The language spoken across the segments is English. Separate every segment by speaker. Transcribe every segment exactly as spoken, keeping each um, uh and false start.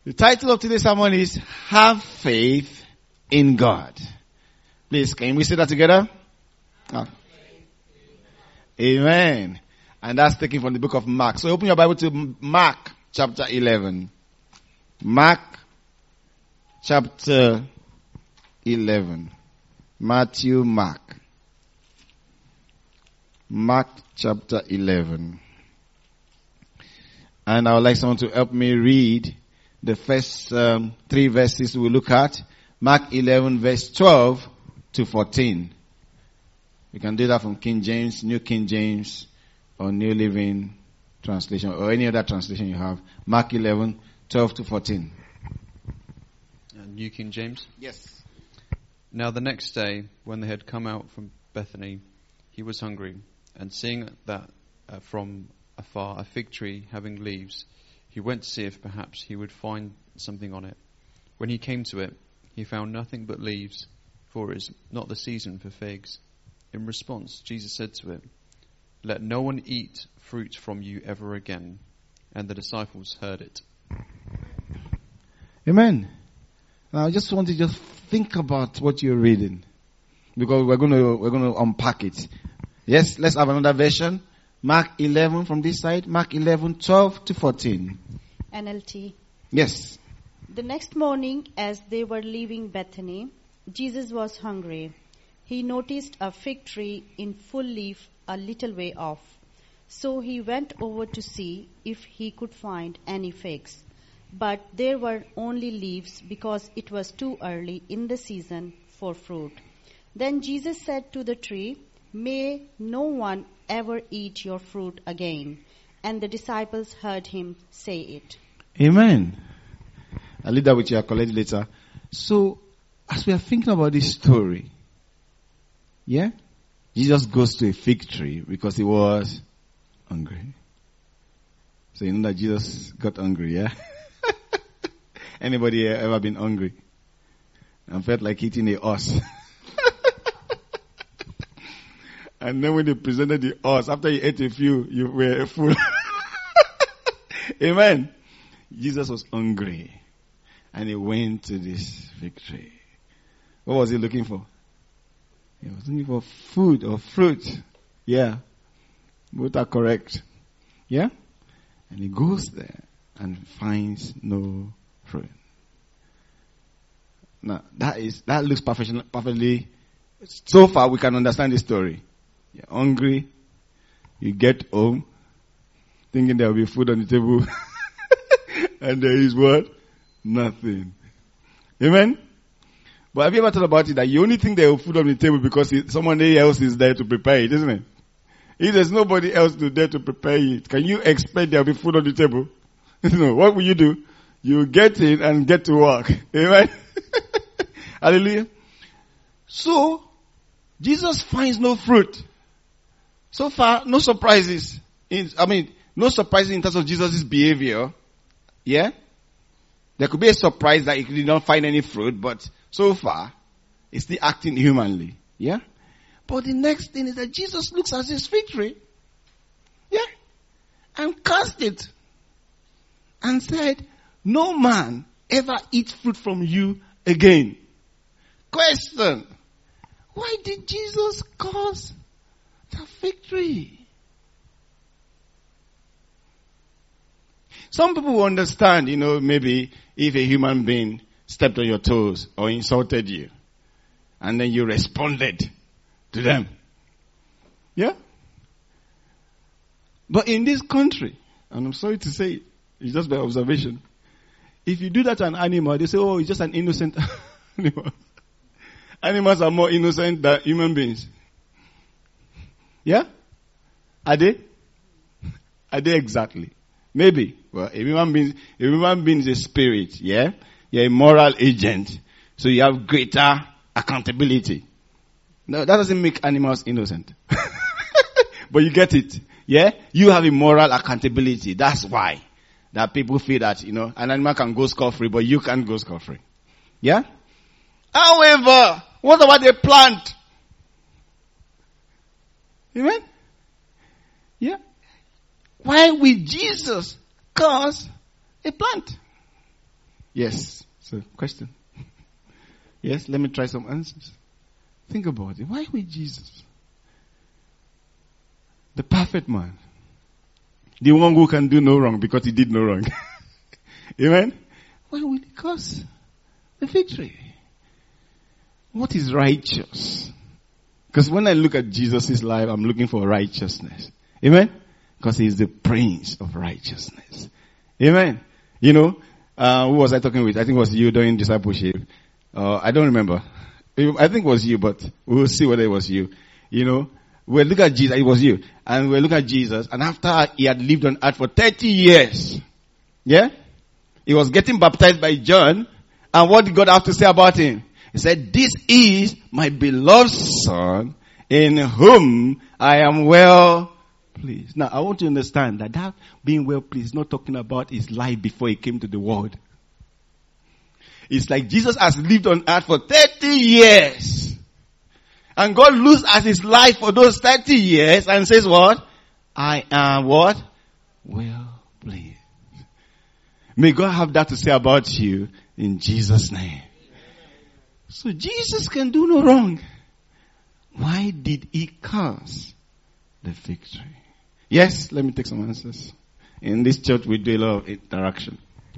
Speaker 1: The title of today's sermon is Have Faith in God. Please, can we say that together? Oh. Amen. And that's taken from the book of Mark. So open your Bible to Mark chapter eleven. Mark chapter eleven. Matthew, Mark. Mark chapter eleven. And I would like someone to help me read the first um, three verses we'll look at. Mark eleven verse twelve to fourteen. You can do that from King James, New King James, or New Living Translation, or any other translation you have. Mark eleven, twelve to fourteen.
Speaker 2: Uh, New King James?
Speaker 1: Yes.
Speaker 2: Now the next day, when they had come out from Bethany, he was hungry, and seeing that uh, from afar a fig tree having leaves, he went to see if perhaps he would find something on it. When he came to it, he found nothing but leaves, for it is not the season for figs. In response, Jesus said to it, "Let no one eat fruit from you ever again." And the disciples heard it.
Speaker 1: Amen. Now I just want to just think about what you're reading, because we're going to we're going to unpack it. Yes, let's have another version. Mark eleven from this side. Mark eleven, twelve to fourteen.
Speaker 3: N L T.
Speaker 1: Yes.
Speaker 3: The next morning, as they were leaving Bethany, Jesus was hungry. He noticed a fig tree in full leaf a little way off. So he went over to see if he could find any figs. But there were only leaves because it was too early in the season for fruit. Then Jesus said to the tree, "May no one ever eat your fruit again." And the disciples heard him say it.
Speaker 1: Amen. I'll leave that with your college later. So, as we are thinking about this story, yeah, Jesus goes to a fig tree because he was hungry. So you know that Jesus got hungry, yeah? Anybody ever been hungry and felt like eating a horse? And then when they presented the horse, after you ate a few, you were full. Amen. Jesus was hungry. And he went to this fig tree. What was he looking for? He was looking for food or fruit. Yeah. Both are correct. Yeah? And he goes there and finds no fruit. Now, that is, that looks perfectly, perfectly, so far we can understand the story. You're hungry. You get home thinking there will be food on the table. And there is what? Nothing. Amen? But have you ever thought about it that you only think there is food on the table because it, someone else is there to prepare it, isn't it? If there's nobody else to there to prepare it, can you expect there will be food on the table? No. What will you do? You get in and get to work. Amen? Hallelujah. So, Jesus finds no fruit. So far, no surprises. In, I mean, no surprises in terms of Jesus' behavior. Yeah? There could be a surprise that he did not find any fruit, but so far, he's still acting humanly. Yeah? But the next thing is that Jesus looks at his fig tree. Yeah? And cast it. And said, "No man ever eat fruit from you again." Question. Why did Jesus curse the fig tree? Some people will understand, you know, maybe if a human being stepped on your toes or insulted you, and then you responded to them. Yeah? But in this country, and I'm sorry to say it, it's just by observation, if you do that to an animal, they say, "Oh, it's just an innocent animal." Animals are more innocent than human beings. Yeah? Are they? Are they exactly? Maybe. Well, a human being, a human being is a spirit, yeah? You're a moral agent. So you have greater accountability. No, that doesn't make animals innocent. But you get it. Yeah? You have a moral accountability. That's why. That people feel that, you know, an animal can go scot-free, but you can't go scot-free. Yeah? However, what about a plant? Amen? Yeah? Why will Jesus curse a plant? Yes. So, question. Yes, let me try some answers. Think about it. Why would Jesus? The perfect man. The one who can do no wrong because he did no wrong. Amen? Why would he curse the victory? What is righteous? Because when I look at Jesus' life, I'm looking for righteousness. Amen? Because he is the prince of righteousness. Amen? You know, uh, who was I talking with? I think it was you during discipleship. Uh, I don't remember. I think it was you, but we'll see whether it was you. You know, we look at Jesus, it was you. And we look at Jesus, and after he had lived on earth for thirty years, yeah? He was getting baptized by John, and what did God have to say about him? He said, this is my beloved son, in whom I am well pleased. Now, I want to understand that that being well pleased is not talking about his life before he came to the world. It's like Jesus has lived on earth for thirty years. And God looks at his life for those thirty years and says what? I am what? Well pleased. May God have that to say about you in Jesus' name. So Jesus can do no wrong. Why did he curse the victory? Yes, let me take some answers. In this church we do a lot of interaction.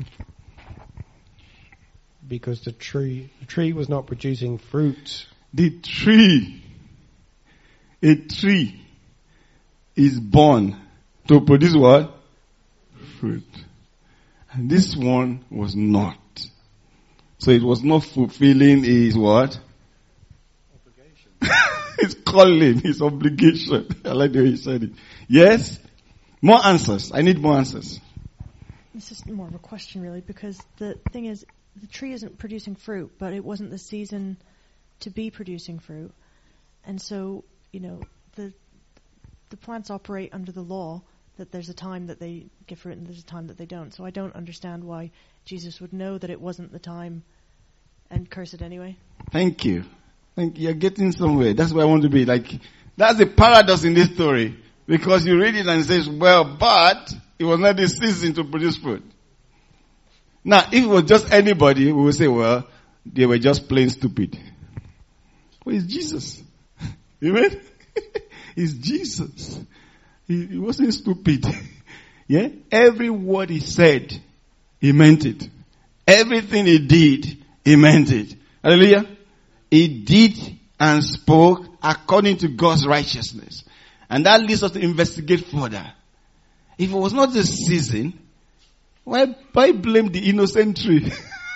Speaker 4: Because the tree, the tree was not producing fruit.
Speaker 1: The tree, a tree is born to produce what? Fruit. And this one was not. So it was not fulfilling his what? Obligation. His calling, his obligation. I like the way he said it. Yes? More answers. I need more answers.
Speaker 5: This is more of a question really, because the thing is, the tree isn't producing fruit, but it wasn't the season to be producing fruit. And so, you know, the the plants operate under the law that there's a time that they give fruit and there's a time that they don't. So I don't understand why Jesus would know that it wasn't the time and curse it anyway.
Speaker 1: Thank you. Thank you. You're getting somewhere. That's where I want to be. Like, that's the paradox in this story. Because you read it and it says, well, but it was not the season to produce fruit. Now, if it was just anybody, we would say, well, they were just plain stupid. But it's Jesus. Amen? It's Jesus. He, he wasn't stupid. Yeah? Every word he said, he meant it. Everything he did, he meant it. Hallelujah? He did and spoke according to God's righteousness. And that leads us to investigate further. If it was not the season, why, why blame the innocent tree?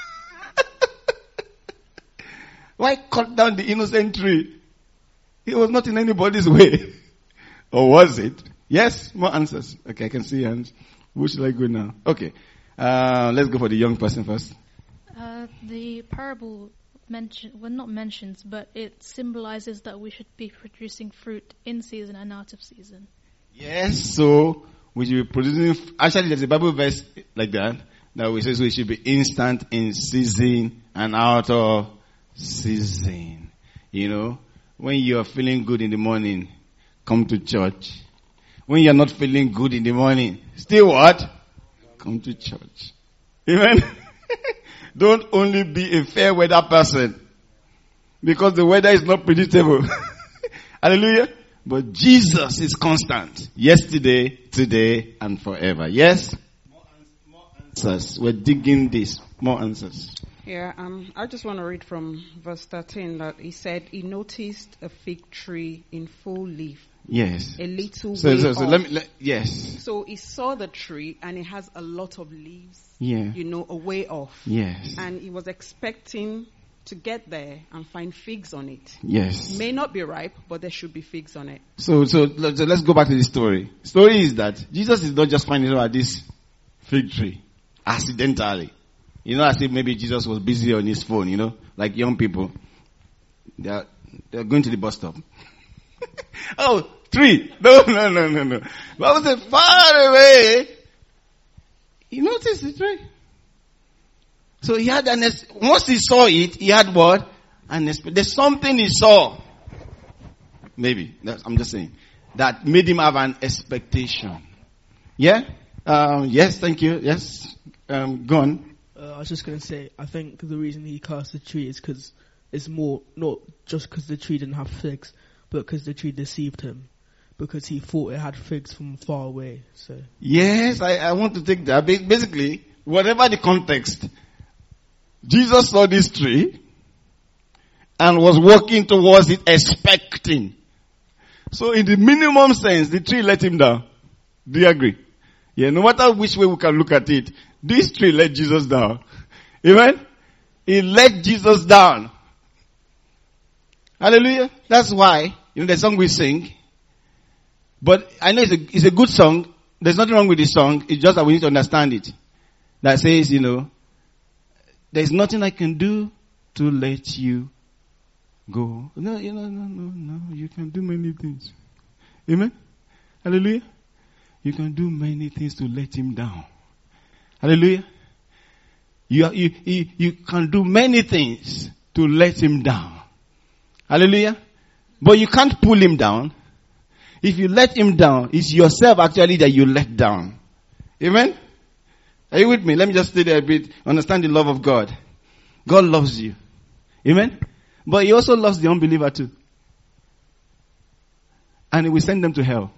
Speaker 1: Why cut down the innocent tree? It was not in anybody's way. Or was it? Yes? More answers. Okay, I can see hands. Who should I go now? Okay. Uh, let's go for the young person first.
Speaker 6: Uh, the parable mention, well, not mentions, but it symbolizes that we should be producing fruit in season and out of season.
Speaker 1: Yes, so we should be producing, actually there's a Bible verse like that, that we say so we should be instant in season and out of season. You know, when you are feeling good in the morning, come to church. When you are not feeling good in the morning, still what? Come to church. Amen? Don't only be a fair weather person, because the weather is not predictable. Hallelujah. But Jesus is constant. Yesterday, today, and forever. Yes? More, ans- more answers. We're digging this. More answers.
Speaker 7: Yeah, um, I just want to read from verse thirteen that he said he noticed a fig tree in full leaf.
Speaker 1: Yes.
Speaker 7: A little
Speaker 1: so,
Speaker 7: way
Speaker 1: so, so
Speaker 7: off.
Speaker 1: let me, let, yes.
Speaker 7: So he saw the tree and it has a lot of leaves.
Speaker 1: Yeah.
Speaker 7: You know, a way off.
Speaker 1: Yes.
Speaker 7: And he was expecting to get there and find figs on it.
Speaker 1: Yes.
Speaker 7: May not be ripe, but there should be figs on it.
Speaker 1: So, so, so let's go back to the story. Story is that Jesus is not just finding out this fig tree accidentally. You know, as if maybe Jesus was busy on his phone, you know, like young people. They are, they are going to the bus stop. Oh, tree. No, no, no, no, no. Bible said far away. He noticed the tree. So he had an, once he saw it, he had what? An, there's something he saw. Maybe, that's, I'm just saying, that made him have an expectation. Yeah? Um, yes, thank you. Yes. Um, go on.
Speaker 8: Uh, I was just going to say, I think the reason he cursed the tree is because it's more, not just because the tree didn't have figs, but because the tree deceived him. Because he thought it had figs from far away. So
Speaker 1: Yes, I, I want to take that. Ba- Basically, whatever the context, Jesus saw this tree and was walking towards it expecting. So in the minimum sense, the tree let him down. Do you agree? Yeah, no matter which way we can look at it, this tree let Jesus down. Amen? It let Jesus down. Hallelujah. That's why, you know, the song we sing, but I know it's a, it's a good song. There's nothing wrong with the song. It's just that we need to understand it. That says, you know, there's nothing I can do to let you go. No, you know, no, no, no. You can do many things. Amen? Hallelujah. You can do many things to let him down. Hallelujah. You, you, you, you can do many things to let him down. Hallelujah. But you can't pull him down. If you let him down, it's yourself actually that you let down. Amen? Are you with me? Let me just stay there a bit. Understand the love of God. God loves you. Amen? But he also loves the unbeliever too. And he will send them to hell.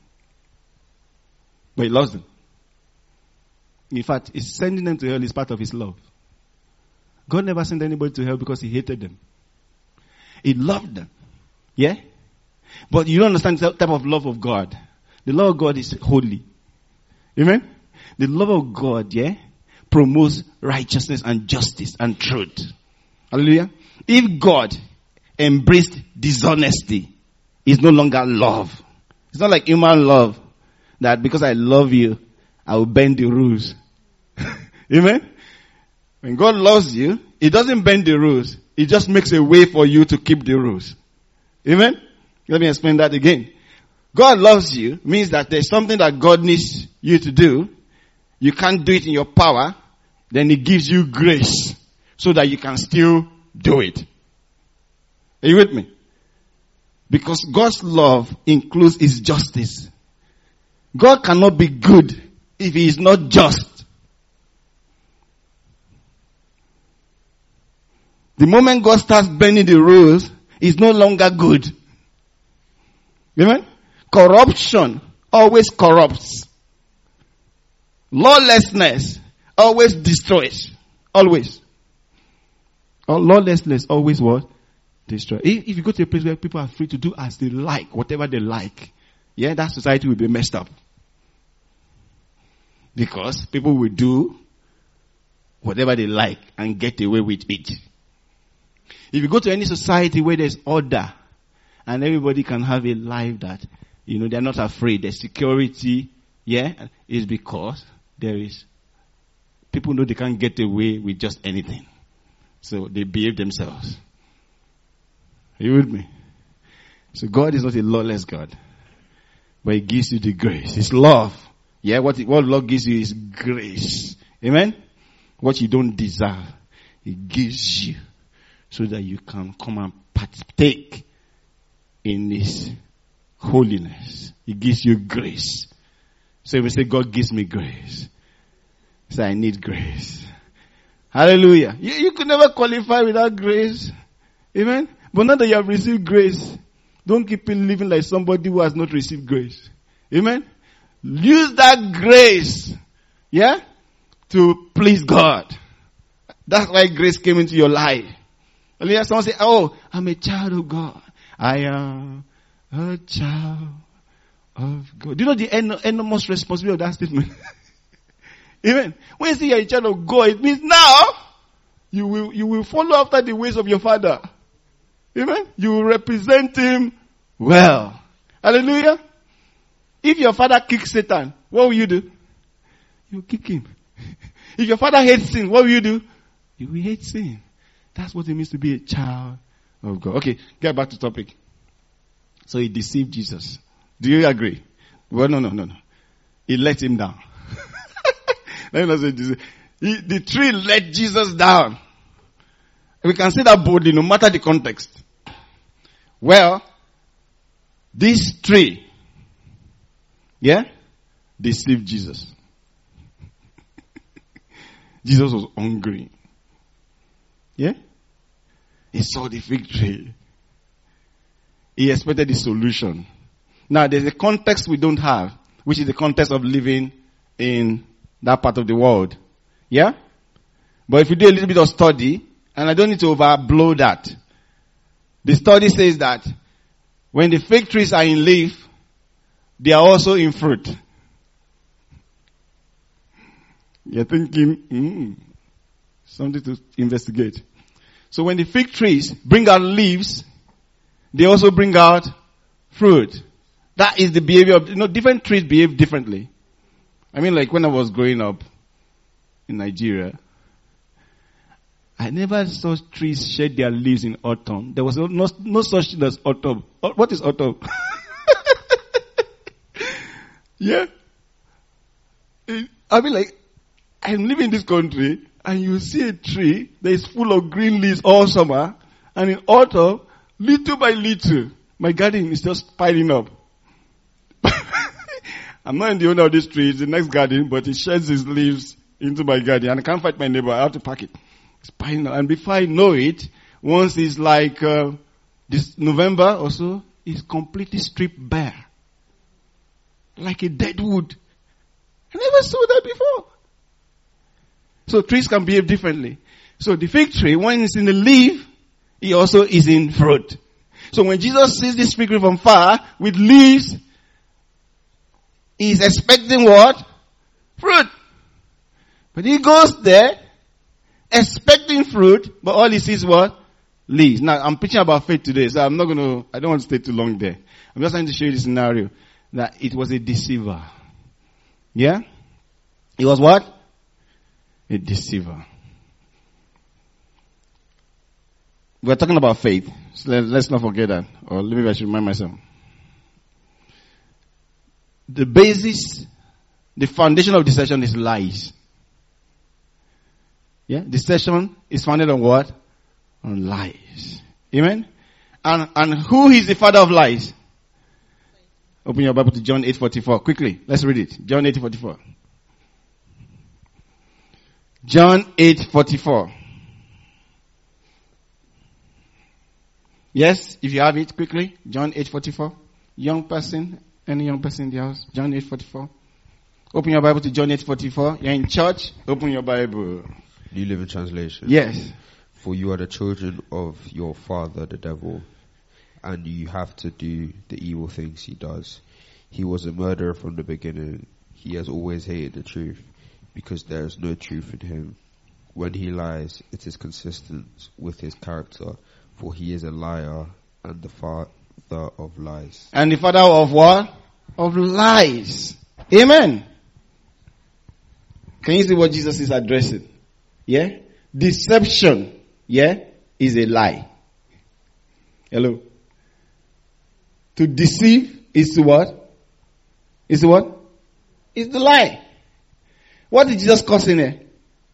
Speaker 1: But he loves them. In fact, he's sending them to hell is part of his love. God never sent anybody to hell because he hated them. He loved them. Yeah? But you don't understand the type of love of God. The love of God is holy. Amen? The love of God, yeah, promotes righteousness and justice and truth. Hallelujah. If God embraced dishonesty, it's no longer love. It's not like human love that because I love you, I will bend the rules. Amen? When God loves you, He doesn't bend the rules. He just makes a way for you to keep the rules. Amen? Let me explain that again. God loves you means that there's something that God needs you to do. You can't do it in your power. Then He gives you grace so that you can still do it. Are you with me? Because God's love includes His justice. God cannot be good if He is not just. The moment God starts bending the rules, He's no longer good. Amen? Corruption always corrupts. Lawlessness always destroys. Always. Or lawlessness always what? Destroy. If, if you go to a place where people are free to do as they like, whatever they like, yeah, that society will be messed up. Because people will do whatever they like and get away with it. If you go to any society where there's order and everybody can have a life that, you know, they're not afraid, there's security, yeah, is because there is, people know they can't get away with just anything. So they behave themselves. Are you with me? So God is not a lawless God, but He gives you the grace. His love. Yeah, what, what love gives you is grace. Amen? What you don't deserve, He gives you so that you can come and partake in His holiness. He gives you grace. So we say, God gives me grace. Say, I need grace. Hallelujah. You, you could never qualify without grace. Amen? But now that you have received grace, don't keep living like somebody who has not received grace. Amen? Use that grace, yeah, to please God. That's why grace came into your life. Earlier someone say, oh, I'm a child of God. I am a child of God. Do you know the en- enormous responsibility of that statement? Amen. When you say you're a child of God, it means now you will, you will follow after the ways of your father. Amen. You will represent Him well. Hallelujah. If your father kicks Satan, what will you do? You will kick him. If your father hates sin, what will you do? You will hate sin. That's what it means to be a child of God. Okay, get back to topic. So he deceived Jesus. Do you agree? Well, no, no, no, no. He let him down. Let me not say this. He, the tree let Jesus down. We can say that boldly, no matter the context. Well, this tree, yeah, deceived Jesus. Jesus was hungry. Yeah? He saw the fig tree. He expected the solution. Now, there's a context we don't have, which is the context of living in that part of the world. Yeah? But if you do a little bit of study, and I don't need to overblow that, the study says that when the fig trees are in leaf, they are also in fruit. You're thinking, mm, something to investigate. So when the fig trees bring out leaves, they also bring out fruit. That is the behavior of, you know, different trees behave differently. I mean, like when I was growing up in Nigeria, I never saw trees shed their leaves in autumn. There was no, no, no such thing as autumn. What is autumn? Yeah. I mean, like, I'm living in this country, and you see a tree that is full of green leaves all summer, and in autumn, little by little, my garden is just piling up. I'm not in the owner of this tree, it's the next garden, but it sheds its leaves into my garden, and I can't fight my neighbor, I have to pack it. It's piling up, and before I know it, once it's like, uh, this November or so, it's completely stripped bare. Like a dead wood. I never saw that before. So trees can behave differently. So the fig tree, when it's in the leaf, it also is in fruit. So when Jesus sees this fig tree from far with leaves, he's expecting what? Fruit. But he goes there expecting fruit, but all he sees what? Leaves. Now I'm preaching about faith today, so I'm not going to, I don't want to stay too long there. I'm just trying to show you the scenario that it was a deceiver. Yeah? It was what? A deceiver. We're talking about faith. So let, let's not forget that. Or maybe I should remind myself. The basis, the foundation of deception is lies. Yeah? Deception is founded on what? On lies. Amen? And, and who is the father of lies? Open your Bible to John eight forty-four. Quickly, let's read it. John eight forty-four. John eight forty-four. Yes, if you have it, quickly. John eight forty-four. Young person, any young person in the house? John eight forty-four. Open your Bible to John eight forty-four. You're in church, open your Bible.
Speaker 9: New Living Translation.
Speaker 1: Yes.
Speaker 9: For you are the children of your father, the devil, and you have to do the evil things he does. He was a murderer from the beginning. He has always hated the truth, because there is no truth in him. When he lies, it is consistent with his character, for he is a liar and the father of lies.
Speaker 1: And the father of what? Of lies. Amen. Can you see what Jesus is addressing? Yeah? Deception, yeah, is a lie. Hello? To deceive is what? Is what? Is the lie. What did Jesus cause in here?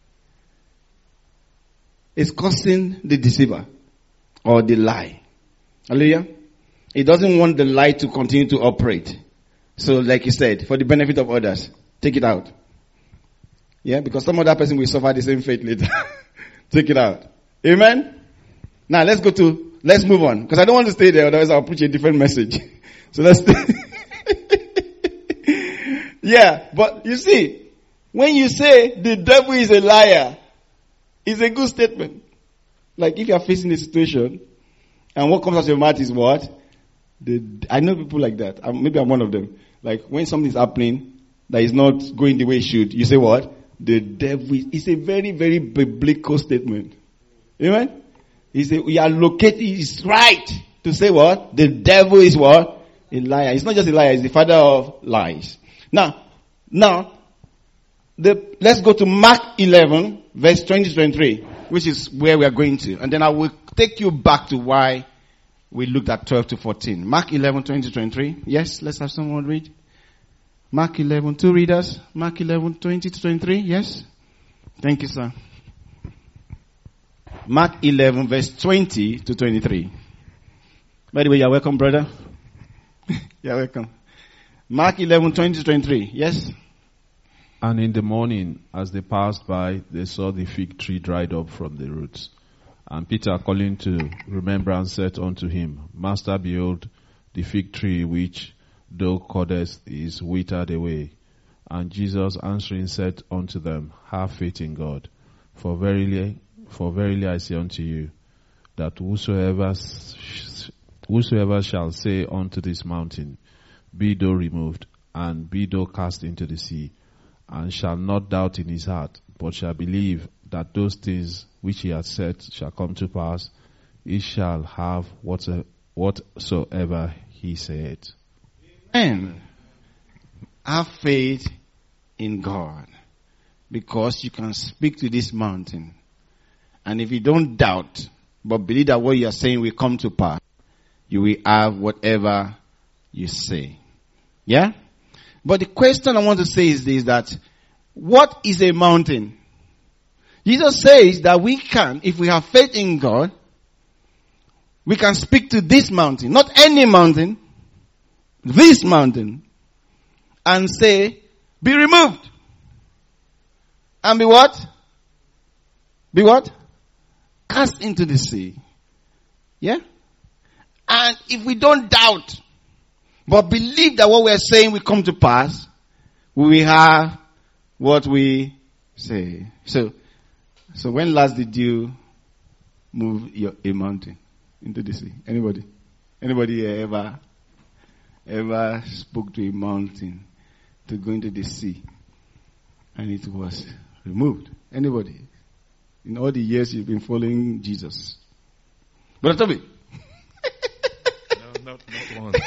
Speaker 1: It's causing the deceiver or the lie. Hallelujah. He doesn't want the lie to continue to operate. So like he said, for the benefit of others, take it out. Yeah, because some other person will suffer the same fate later. Take it out. Amen? Now let's go to, let's move on. Because I don't want to stay there, otherwise I'll preach a different message. So let's stay. Yeah, but you see, when you say the devil is a liar, it's a good statement. Like if you are facing a situation, and what comes out of your mouth is what? The, I know people like that. I'm, maybe I'm one of them. Like when something is happening that is not going the way it should, you say what? The devil is, it's a very, very biblical statement. Amen? He said, we are located, it's right to say what? The devil is what? A liar. It's not just a liar, it's the father of lies. Now, now, the, let's go to Mark eleven, verse twenty to twenty-three, which is where we are going to. And then I will take you back to why we looked at twelve to fourteen. Mark eleven, twenty to twenty-three. Yes, let's have someone read. Mark eleven, two readers. Mark eleven, twenty to twenty-three. Yes. Thank you, sir. Mark eleven, verse twenty to twenty-three. By the way, you're welcome, brother. You're welcome. Mark eleven, twenty to twenty-three. Yes.
Speaker 10: And in the morning, as they passed by, they saw the fig tree dried up from the roots. And Peter, calling to remembrance, said unto him, Master, behold, the fig tree which thou cuttest is withered away. And Jesus answering said unto them, Have faith in God. For verily, for verily I say unto you, that whosoever, whosoever shall say unto this mountain, Be thou removed, and be thou cast into the sea, and shall not doubt in his heart, but shall believe that those things which he hath said shall come to pass, he shall have whatsoever he said.
Speaker 1: Amen. Have faith in God, because you can speak to this mountain, and if you don't doubt, but believe that what you are saying will come to pass, you will have whatever you say. Yeah? But the question I want to say is this, that what is a mountain? Jesus says that we can, if we have faith in God, we can speak to this mountain, not any mountain, this mountain, and say, be removed. And be what? Be what? Cast into the sea. Yeah? And if we don't doubt, but believe that what we are saying will come to pass, we will have what we say. So, so when last did you move your, a mountain into the sea? Anybody? Anybody ever, ever spoke to a mountain to go into the sea and it was removed? Anybody? In all the years you've been following Jesus. Brother Toby.
Speaker 10: No, not, not once.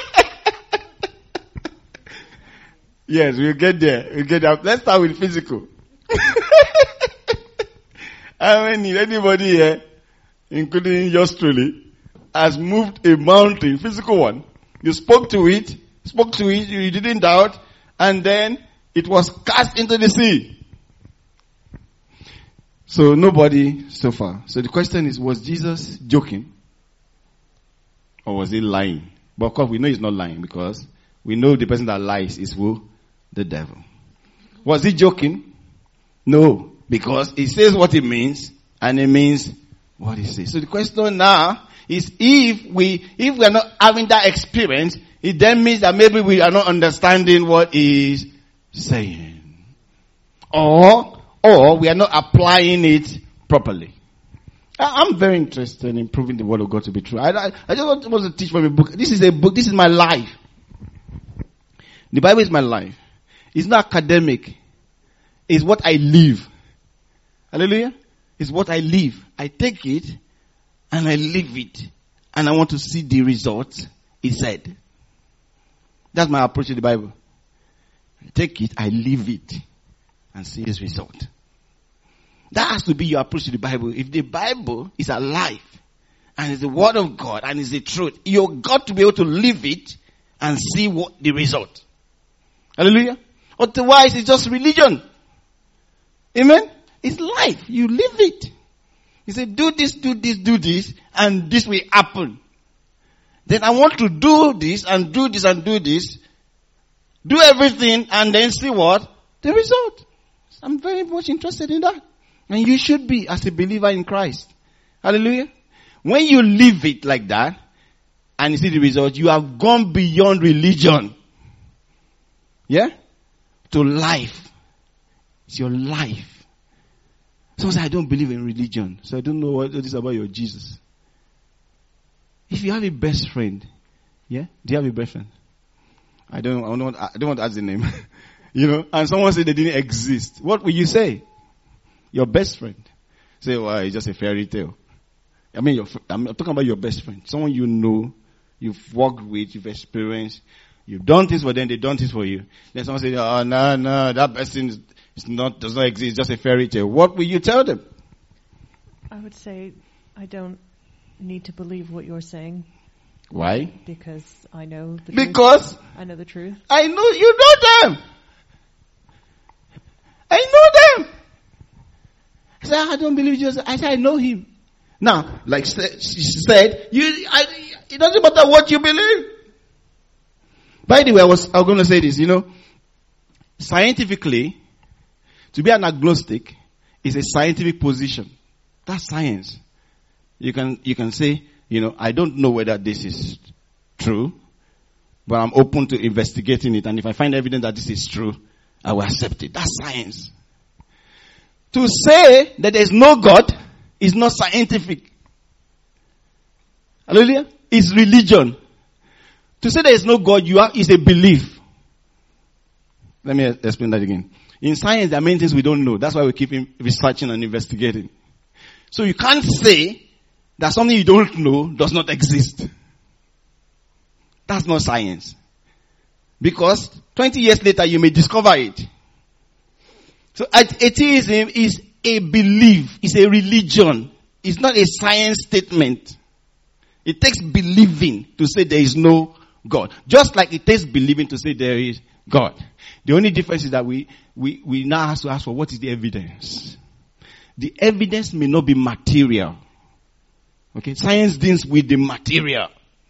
Speaker 1: Yes, we'll get there. We'll get there. Let's start with physical. How many, anybody here, including yours truly, has moved a mountain, physical one? You spoke to it, spoke to it, you didn't doubt, and then it was cast into the sea. So nobody so far. So the question is, was Jesus joking? Or was he lying? But of course we know he's not lying, because we know the person that lies is who? The devil. Was he joking? No, because he says what he means, and he means what he says. So the question now is, if we, if we are not having that experience, it then means that maybe we are not understanding what he's saying. Or, or we are not applying it properly. I, I'm very interested in proving the word of God to be true. I, I, I just want, want to teach from a book. This is a book, this is my life. The Bible is my life. It's not academic. It's what I live. Hallelujah. It's what I live. I take it and I live it. And I want to see the results it said. That's my approach to the Bible. I take it, I live it, and see its result. That has to be your approach to the Bible. If the Bible is alive, and is the word of God, and is the truth, you've got to be able to live it, and see what the result. Hallelujah. Otherwise, it's just religion. Amen. It's life. You live it. You say, do this, do this, do this, and this will happen. Then I want to do this, and do this, and do this. Do everything, and then see what? The result. I'm very much interested in that. And you should be, as a believer in Christ. Hallelujah. When you live it like that, and you see the result, you have gone beyond religion. Yeah? To life. It's your life. Someone said, I don't believe in religion, so I don't know what it is about your Jesus. If you have a best friend, yeah? Do you have a best friend? I don't, I don't, I don't want to ask the name. You know, and someone said they didn't exist. What will you say? Your best friend. Say, well, it's just a fairy tale. I mean, your, I'm talking about your best friend. Someone you know, you've worked with, you've experienced, you've done this for them, they've done this for you. Then someone says, oh, no, no, that person is, is not, does not exist, it's just a fairy tale. What will you tell them?
Speaker 5: I would say, I don't need to believe what you're saying.
Speaker 1: Why?
Speaker 5: Because I know the
Speaker 1: because
Speaker 5: truth. I know the truth.
Speaker 1: I know you know them. I know them. I said, I don't believe Jesus. I said, I know him. Now, like she said, you, I, it doesn't matter what you believe. By the way, I was, I was going to say this, you know, scientifically, To be an agnostic is a scientific position. That's science. You can, you can say, you know, I don't know whether this is true, but I'm open to investigating it. And if I find evidence that this is true, I will accept it. That's science. To say that there is no God is not scientific. Hallelujah. It's religion. To say there is no God, you are, is a belief. Let me explain that again. In science, there are many things we don't know. That's why we keep researching and investigating. So you can't say that something you don't know does not exist. That's not science. Because twenty years later, you may discover it. So atheism is a belief. It's a religion. It's not a science statement. It takes believing to say there is no God. Just like it takes believing to say there is God. The only difference is that we, we, we now have to ask for what is the evidence. The evidence may not be material. Okay, science deals with the material.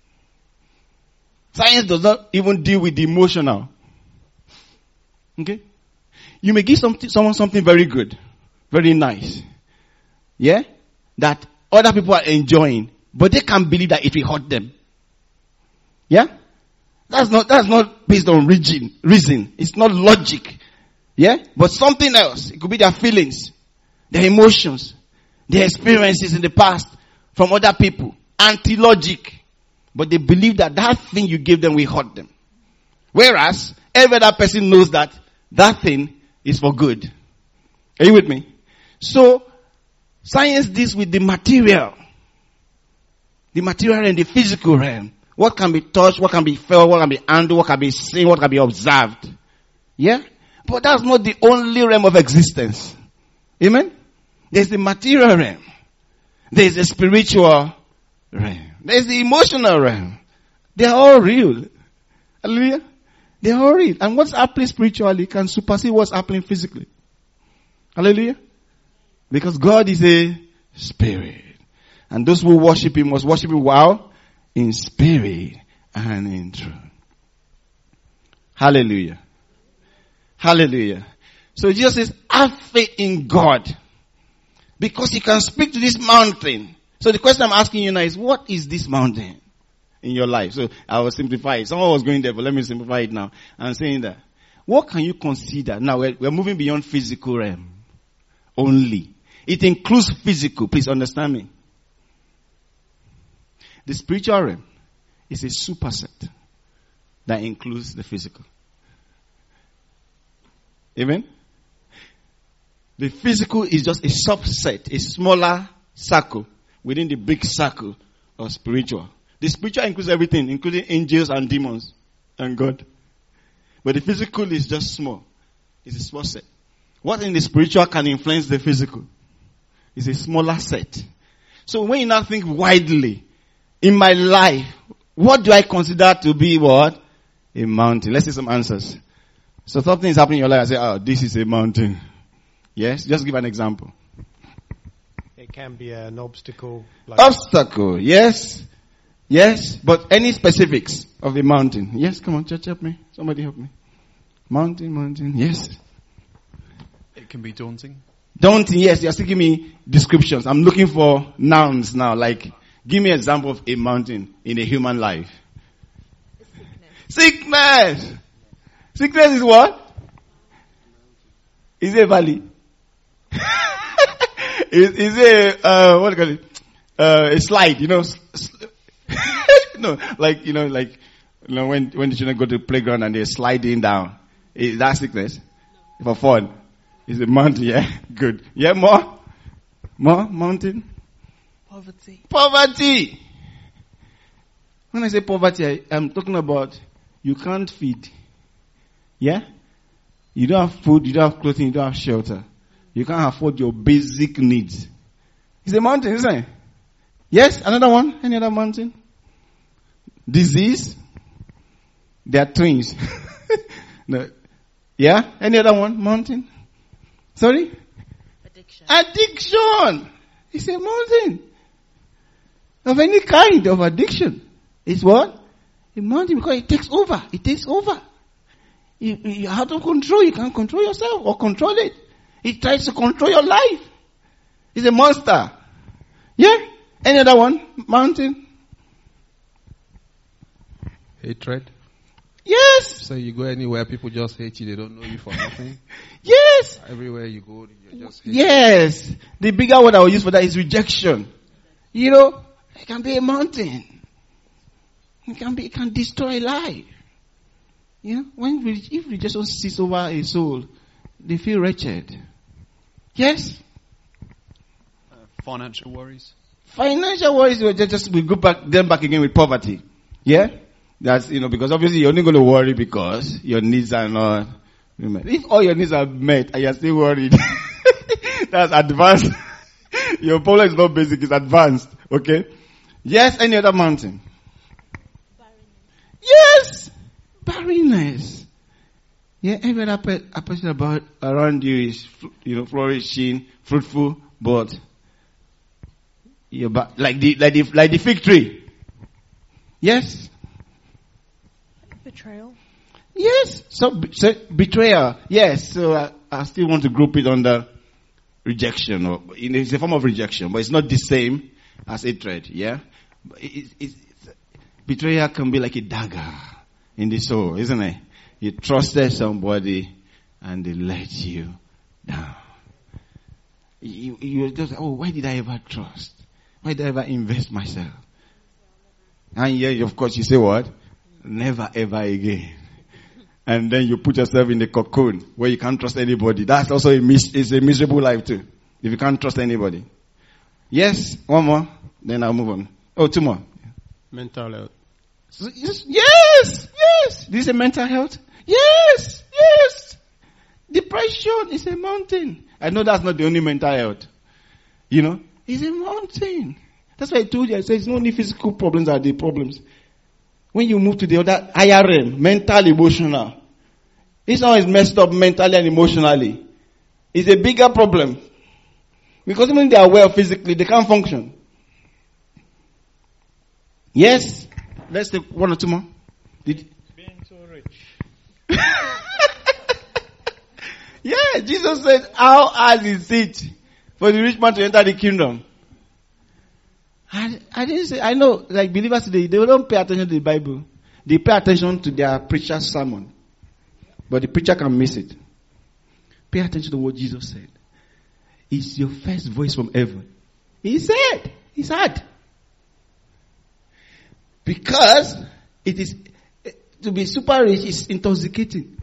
Speaker 1: Science does not even deal with the emotional. Okay? You may give something, someone something very good, very nice. Yeah? That other people are enjoying, but they can't believe that it will hurt them. Yeah? That's not, that's not based on reason, reason. It's not logic. Yeah? But something else. It could be their feelings, their emotions, their experiences in the past from other people. Anti-logic. But they believe that that thing you gave them will hurt them. Whereas, every other person knows that that thing is for good. Are you with me? So, science deals with the material. The material and the physical realm. What can be touched, what can be felt, what can be handled, what can be seen, what can be observed. Yeah? But that's not the only realm of existence. Amen? There's the material realm. There's the spiritual realm. There's the emotional realm. They're all real. Hallelujah? They're all real. And what's happening spiritually can supersede what's happening physically. Hallelujah? Because God is a spirit. And those who worship Him must worship Him while in spirit and in truth. Hallelujah. Hallelujah. So Jesus says, have faith in God. Because He can speak to this mountain. So the question I'm asking you now is, what is this mountain in your life? So I will simplify it. Someone was going there, but let me simplify it now. I'm saying that, what can you consider? Now we're, we're moving beyond physical realm only. It includes physical. Please understand me. The spiritual realm is a superset that includes the physical. Amen? The physical is just a subset, a smaller circle within the big circle of spiritual. The spiritual includes everything, including angels and demons and God. But the physical is just small. It's a small set. What in the spiritual can influence the physical? It's a smaller set. So when you now think widely, in my life, what do I consider to be what? A mountain. Let's see some answers. So something is happening in your life. I say, oh, this is a mountain. Yes? Just give an example.
Speaker 4: It can be an obstacle.
Speaker 1: Like obstacle, yes. Yes, but any specifics of a mountain? Yes, come on, church, help me. Somebody help me. Mountain, mountain, yes.
Speaker 2: It can be daunting.
Speaker 1: Daunting, yes. You're still giving me descriptions. I'm looking for nouns now, like, give me an example of a mountain in a human life. Sickness. Sickness. Sickness is what? Is it a valley? is, is it, uh, what do you call it? Uh, a slide, you know? No, like, you know, like, you know, when, when the children go to the playground and they're sliding down. Is that sickness? For fun. Is it mountain? Yeah. Good. Yeah, more? More? Mountain?
Speaker 8: Poverty.
Speaker 1: Poverty. When I say poverty, I, I'm talking about you can't feed. Yeah? You don't have food, you don't have clothing, you don't have shelter. You can't afford your basic needs. It's a mountain, isn't it? Yes? Another one? Any other mountain? Disease? They are twins. No. Yeah? Any other one? Mountain? Sorry?
Speaker 3: Addiction.
Speaker 1: Addiction! It's a mountain. Of any kind of addiction. It's what? A mountain, because it takes over. It takes over. You, you're out of control. You can't control yourself or control it. He tries to control your life. He's a monster. Yeah? Any other one? Mountain?
Speaker 11: Hatred.
Speaker 1: Yes.
Speaker 11: So you go anywhere, people just hate you. They don't know you for nothing.
Speaker 1: Yes.
Speaker 11: Everywhere you go, you're just hated.
Speaker 1: Yes. The bigger word I will use for that is rejection. You know, it can be a mountain. It can be, it can destroy life. You know, when re- if rejection sits over a soul, they feel wretched. Yes.
Speaker 2: Uh, financial worries.
Speaker 1: Financial worries will just, just we go back then back again with poverty. Yeah. That's, you know, because obviously you're only going to worry because your needs are not met. If all your needs are met and you're still worried, that's advanced. Your problem is not basic, it's advanced. Okay? Yes, any other mountain? Barrenness. Yes! Barrenness. Yeah, every other pe- a person about around you is, you know, flourishing, fruitful, but you're ba- like the, like the, like the fig tree. Yes?
Speaker 5: Betrayal.
Speaker 1: Yes. So, so betrayal. Yes. So I, I still want to group it under rejection, or it's a form of rejection, but it's not the same as hatred. Yeah. But it, it, it's, betrayal can be like a dagger in the soul, isn't it? You trusted somebody and they let you down. You, you just, oh, why did I ever trust? Why did I ever invest myself? And yeah, of course, you say what? Never ever again. And then you put yourself in the cocoon where you can't trust anybody. That's also a mis- it's a miserable life too. If you can't trust anybody. Yes, one more. Then I'll move on. Oh, two more.
Speaker 4: Mental health.
Speaker 1: So, yes, yes, yes. This is a mental health. Yes, yes. Depression is a mountain. I know that's not the only mental health. You know, it's a mountain. That's why I told you. I said it's not only physical problems are the problems. When you move to the other higher realm, mental, emotional, it's not always messed up mentally and emotionally. It's a bigger problem. Because even if they are well physically, they can't function. Yes? Let's take one or two more. Did
Speaker 4: Being so rich.
Speaker 1: Yeah, Jesus said, how hard is it for the rich man to enter the kingdom? I, I didn't say, I know, like believers today, they don't pay attention to the Bible. They pay attention to their preacher's sermon. But the preacher can miss it. Pay attention to what Jesus said. It's your first voice from heaven. He said, he said. Because it is, to be super rich is intoxicating.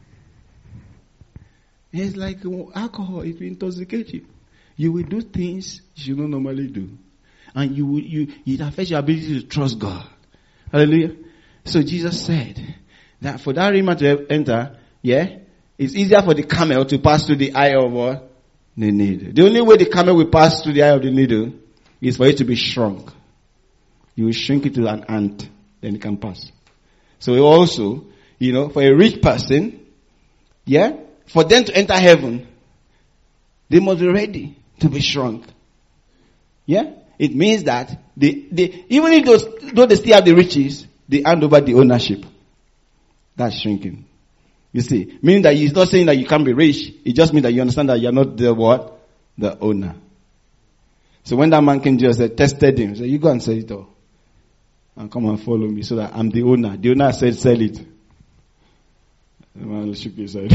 Speaker 1: It's like alcohol, it will intoxicate you. You will do things you don't normally do. And you will, you, it affects your ability to trust God. Hallelujah. So Jesus said that for that rich to enter, yeah, it's easier for the camel to pass through the eye of what? The needle. The only way the camel will pass through the eye of the needle is for it to be shrunk. You will shrink it to an ant, then it can pass. So also, you know, for a rich person, yeah, for them to enter heaven, they must be ready to be shrunk. Yeah? It means that they, they, even if those, though they still have the riches, they hand over the ownership. That's shrinking. You see, meaning that he's not saying that you can't be rich. It just means that you understand that you're not the what? The owner. So when that man came to Jesus, tested him, said, you go and sell it all. And come and follow me so that I'm the owner. The owner said, sell it. The man shook his head.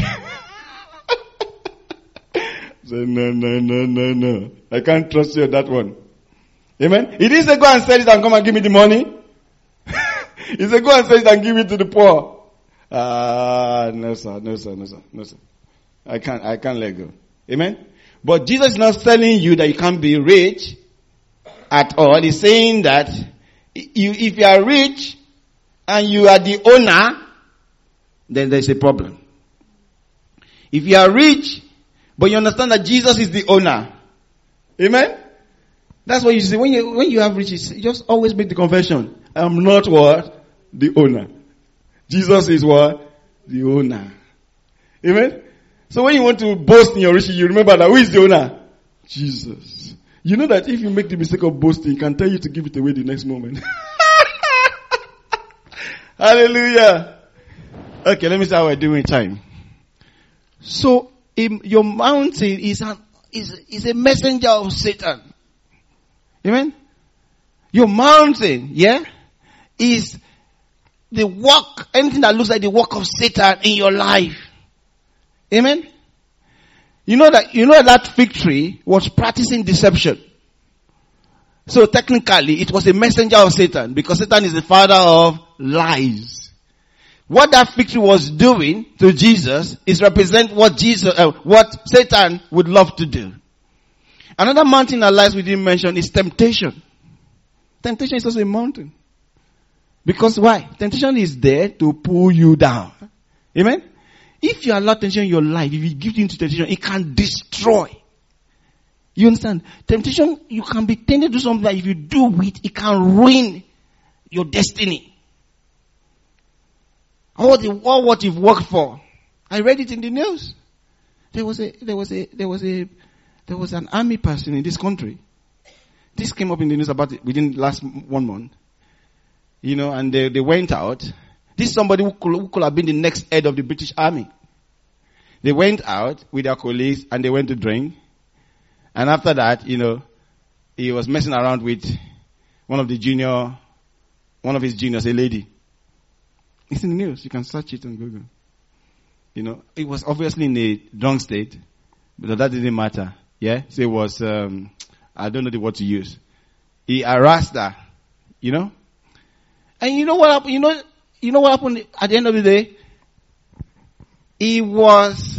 Speaker 1: Said, no, no, no, no, no. I can't trust you on that one. Amen. He didn't say go and sell it and come and give me the money. He said go and sell it and give it to the poor. Ah, uh, no sir, no sir, no sir, no sir. I can't, I can't let go. Amen. But Jesus is not telling you that you can't be rich at all. He's saying that you, if you are rich and you are the owner, then there's a problem. If you are rich, but you understand that Jesus is the owner. Amen. That's what you say. When you, when you have riches, you just always make the confession. I'm not what? The owner. Jesus is what? The owner. Amen? So when you want to boast in your riches, you remember that who is the owner? Jesus. You know that if you make the mistake of boasting, he can tell you to give it away the next moment. Hallelujah. Okay, let me see how we're doing time. So, in, your mountain is an, is, is a messenger of Satan. Amen? Your mountain, yeah, is the work, anything that looks like the work of Satan in your life. Amen? You know that, you know that fig tree was practicing deception. So technically, it was a messenger of Satan, because Satan is the father of lies. What that fig tree was doing to Jesus is represent what Jesus, uh, what Satan would love to do. Another mountain in our lives we didn't mention is temptation. Temptation is also a mountain. Because why? Temptation is there to pull you down. Amen? If you allow temptation in your life, if you give in to temptation, it can destroy. You understand? Temptation, you can be tempted to do something that if you do it, it can ruin your destiny. All the all what you've worked for. I read it in the news. There was a there was a there was a there was an army person in this country. This came up in the news about it within last one month. You know, and they, they went out. This is somebody who could, who could have been the next head of the British Army. They went out with their colleagues and they went to drink. And after that, you know, he was messing around with one of the junior, one of his juniors, a lady. It's in the news. You can search it on Google. You know, it was obviously in a drunk state, but that didn't matter. Yeah? So it was, um, I don't know the word to use. He harassed her. You know? And you know what happened? You know, you know what happened at the end of the day? He was,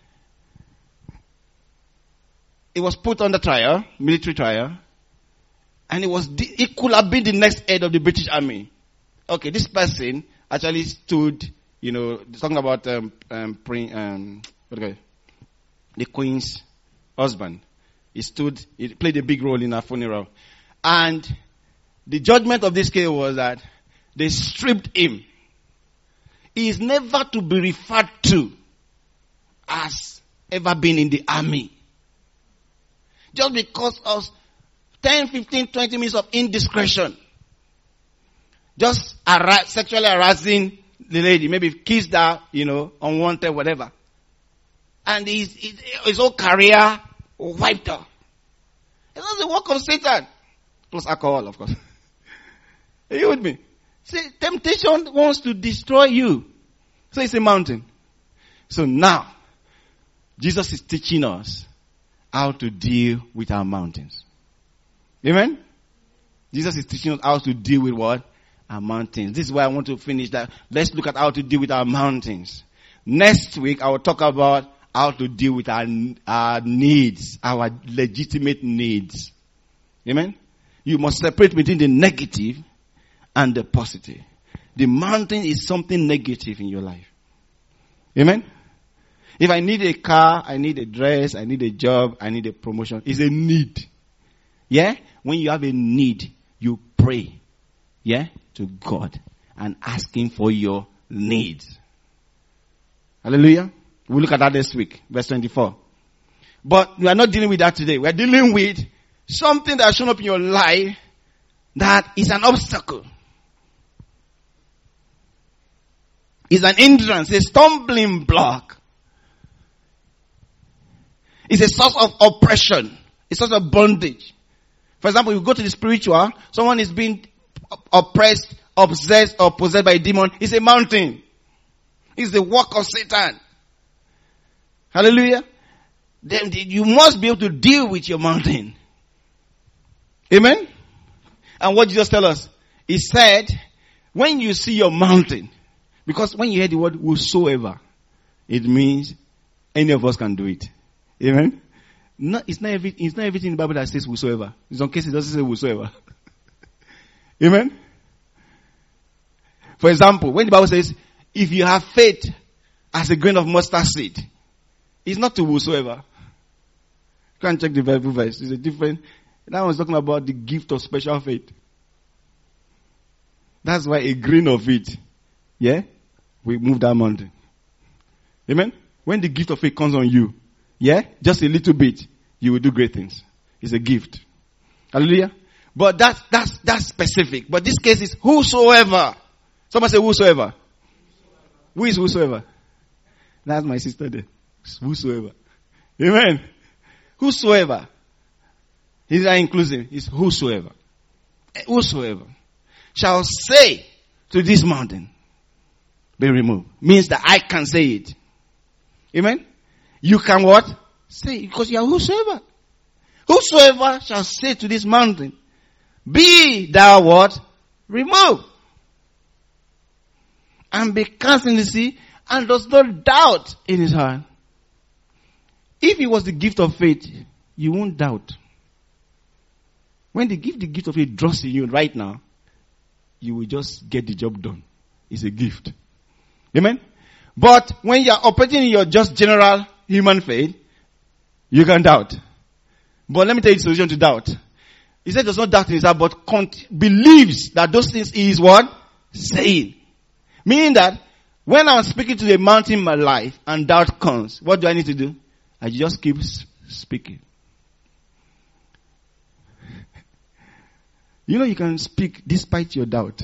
Speaker 1: he was put under trial, military trial, and it was, it could have been the next head of the British Army. Okay, this person actually stood, you know, talking about um, um, um what do you call it? The Queen's husband. He stood, he played a big role in her funeral, and the judgment of this case was that they stripped him. He is never to be referred to as ever been in the army. Just because of ten, fifteen, twenty minutes of indiscretion. Just harass, sexually harassing the lady. Maybe kissed her, you know, unwanted, whatever. And his, his, his whole career wiped out. It's not the work of Satan. Plus alcohol, of course. Are you with me? See, temptation wants to destroy you. So it's a mountain. So now, Jesus is teaching us how to deal with our mountains. Amen? Jesus is teaching us how to deal with what? Our mountains. This is why I want to finish that. Let's look at how to deal with our mountains. Next week, I will talk about how to deal with our, our needs, our legitimate needs. Amen? You must separate between the negative and the positive. The mountain is something negative in your life. Amen? If I need a car, I need a dress, I need a job, I need a promotion. It's a need. Yeah? When you have a need, you pray. Yeah? To God. And ask Him for your needs. Hallelujah? We'll look at that next week. Verse twenty-four. But we are not dealing with that today. We are dealing with something that has shown up in your life that is an obstacle. It's an hindrance, a stumbling block. It's a source of oppression. A source of bondage. For example, you go to the spiritual, someone is being oppressed, obsessed, or possessed by a demon. It's a mountain. It's the work of Satan. Hallelujah. Then you must be able to deal with your mountain. Amen? And what Jesus tell us? He said, when you see your mountain, because when you hear the word whosoever, it means any of us can do it. Amen? No, it's not every, it's not everything in the Bible that says whosoever. In some cases it doesn't say whosoever. Amen? For example, when the Bible says, if you have faith as a grain of mustard seed, it's not to whosoever. You can't check the Bible verse. It's a different, that one's talking about the gift of special faith. That's why a grain of it, yeah, we move that mountain. Amen? When the gift of faith comes on you, yeah, just a little bit, you will do great things. It's a gift. Hallelujah? But that's, that's, that's specific. But this case is whosoever. Someone say whosoever. Who is whosoever? That's my sister there. Whosoever. Amen. Whosoever. He's not inclusive. It's whosoever. Whosoever shall say to this mountain, be removed. Means that I can say it. Amen. You can what? Say it because you are whosoever. Whosoever shall say to this mountain, be thou what? Removed. And be cast in the sea, and does not doubt in his heart. If it was the gift of faith, you won't doubt. When they give the gift of faith draws in you right now, you will just get the job done. It's a gift. Amen? But when you are operating in your just general human faith, you can doubt. But let me tell you the solution to doubt. He said does not doubt in his heart, but cont- believes that those things he is what? Saying. Meaning that when I'm speaking to the mountain in my life and doubt comes, what do I need to do? I just keep speaking. You know you can speak despite your doubt.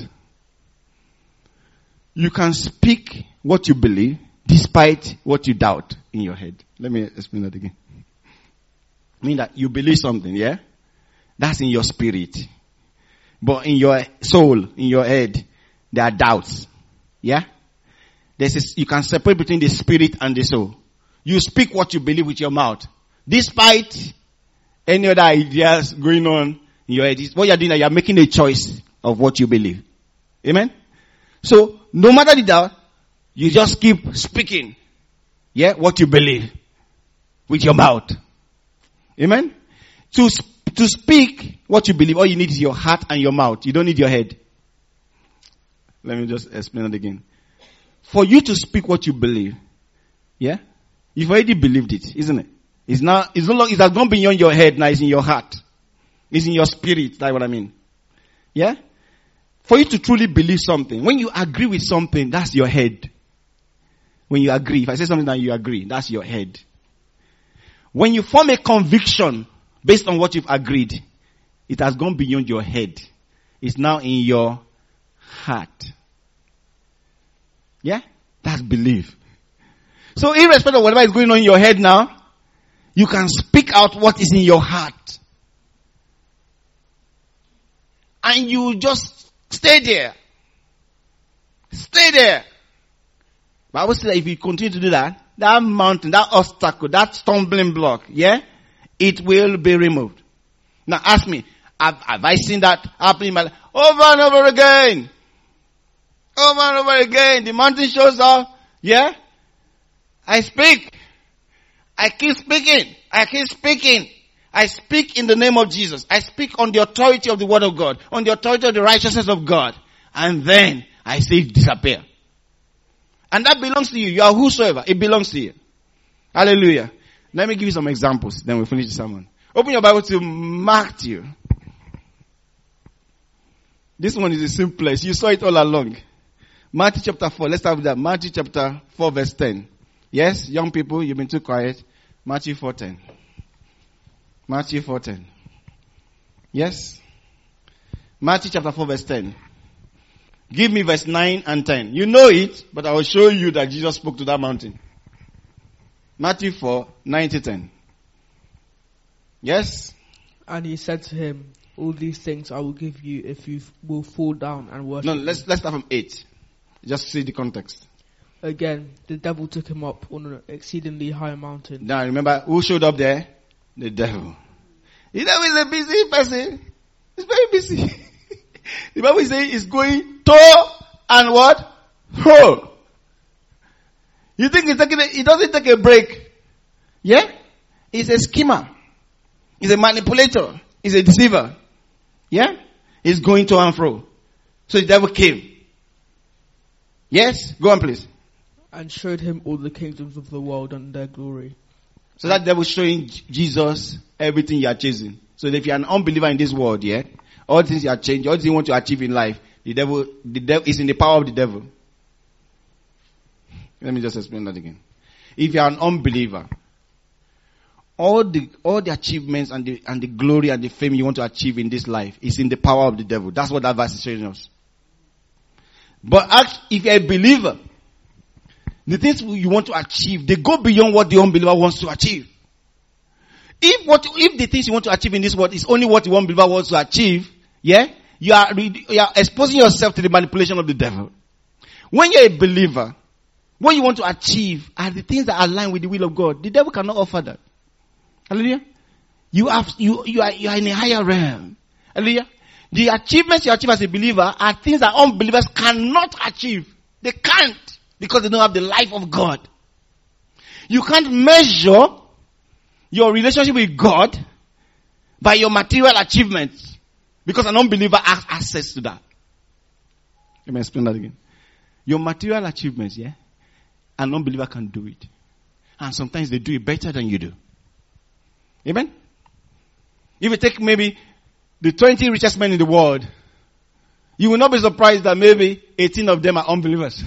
Speaker 1: You can speak what you believe despite what you doubt in your head. Let me explain that again. I mean that you believe something, yeah? That's in your spirit. But in your soul, in your head, there are doubts. Yeah? There's a, you can separate between the spirit and the soul. You speak what you believe with your mouth. Despite any other ideas going on in your head. What you're doing is you're making a choice of what you believe. Amen? So, no matter the doubt, you just keep speaking. Yeah? What you believe. With your mouth. Amen? To, to speak what you believe, all you need is your heart and your mouth. You don't need your head. Let me just explain it again. For you to speak what you believe, yeah? You've already believed it, isn't it? It's now, it's no longer, it has gone beyond your head, now it's in your heart. It's in your spirit, that's what I mean. Yeah? For you to truly believe something, when you agree with something, that's your head. When you agree, if I say something and you agree, that's your head. When you form a conviction based on what you've agreed, it has gone beyond your head. It's now in your heart. Yeah? That's belief. So irrespective of whatever is going on in your head now, you can speak out what is in your heart. And you just stay there. Stay there. Bible says that if you continue to do that, that mountain, that obstacle, that stumbling block, yeah, it will be removed. Now ask me, have, have I seen that happen in my life? Over and over again. Over and over again. The mountain shows up. Yeah. I speak. I keep speaking. I keep speaking. I speak in the name of Jesus. I speak on the authority of the word of God. On the authority of the righteousness of God. And then I say it disappear. And that belongs to you. You are whosoever. It belongs to you. Hallelujah. Let me give you some examples. Then we'll finish the sermon. Open your Bible to Matthew. This one is the simplest. You saw it all along. Matthew chapter four. Let's start with that. Matthew chapter four verse ten. Yes, young people, you've been too quiet. Matthew four ten. Matthew four ten. Yes. Matthew chapter four verse ten. Give me verse nine and ten. You know it, but I will show you that Jesus spoke to that mountain. Matthew four, nine to ten. Yes?
Speaker 8: And he said to him, all these things I will give you if you will fall down and worship.
Speaker 1: No, let's, let's start from eight. Just see the context.
Speaker 8: Again, the devil took him up on an exceedingly high mountain.
Speaker 1: Now remember, who showed up there? The devil. The devil is a busy person. He's very busy. The Bible says he's going to and what? Fro. You think he's taking a, he doesn't take a break. Yeah? He's a schemer. He's a manipulator. He's a deceiver. Yeah? He's going to and fro. So the devil came. Yes? Go on please.
Speaker 8: And showed him all the kingdoms of the world and their glory.
Speaker 1: So that devil showing Jesus everything you are chasing. So if you are an unbeliever in this world, yeah, all things you are changing, all things you want to achieve in life, the devil, the devil is in the power of the devil. Let me just explain that again. If you are an unbeliever, all the all the achievements and the and the glory and the fame you want to achieve in this life is in the power of the devil. That's what that verse is showing us. But if you're a believer, the things you want to achieve, they go beyond what the unbeliever wants to achieve. If what, if the things you want to achieve in this world is only what one believer wants to achieve, yeah, you are, you are exposing yourself to the manipulation of the devil. When you're a believer, what you want to achieve are the things that align with the will of God. The devil cannot offer that. Hallelujah. You have, you, you are, you are in a higher realm. Hallelujah. The achievements you achieve as a believer are things that unbelievers cannot achieve. They can't because they don't have the life of God. You can't measure your relationship with God by your material achievements because an unbeliever has access to that. Let me explain that again. Your material achievements, yeah, an unbeliever can do it. And sometimes they do it better than you do. Amen? If you take maybe the twenty richest men in the world, you will not be surprised that maybe eighteen of them are unbelievers.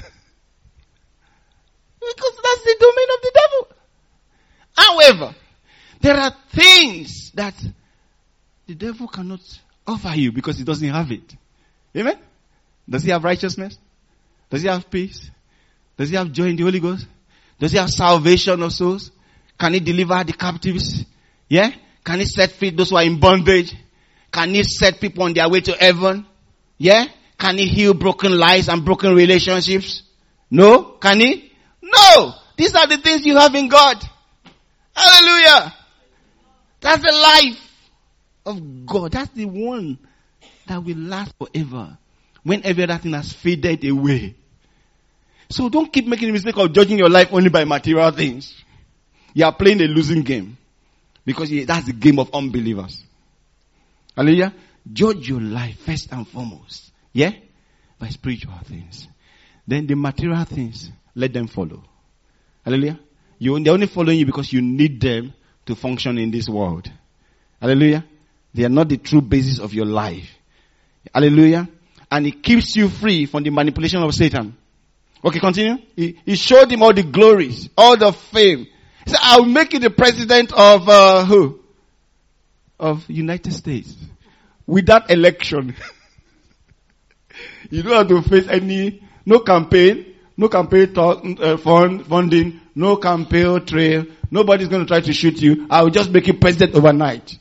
Speaker 1: Because that's the domain of the devil. However, there are things that the devil cannot offer you because he doesn't have it. Amen? Does he have righteousness? Does he have peace? Does he have joy in the Holy Ghost? Does he have salvation of souls? Can he deliver the captives? Yeah? Can he set free those who are in bondage? Can he set people on their way to heaven? Yeah? Can he heal broken lives and broken relationships? No? Can he? No! These are the things you have in God. Hallelujah! That's the life of God. That's the one that will last forever. When every other thing has faded away. So don't keep making the mistake of judging your life only by material things. You are playing a losing game. Because that's the game of unbelievers. Hallelujah. Judge your life first and foremost. Yeah? By spiritual things. Then the material things, let them follow. Hallelujah. You, they're only following you because you need them to function in this world. Hallelujah. They are not the true basis of your life. Hallelujah. And it keeps you free from the manipulation of Satan. Okay, continue. He, he showed him all the glories, all the fame. He said, I'll make you the president of uh, who? Of United States. Without election. You don't have to face any, no campaign, no campaign talk, uh, fund, funding, no campaign trail. Nobody's going to try to shoot you. I will just make you president overnight.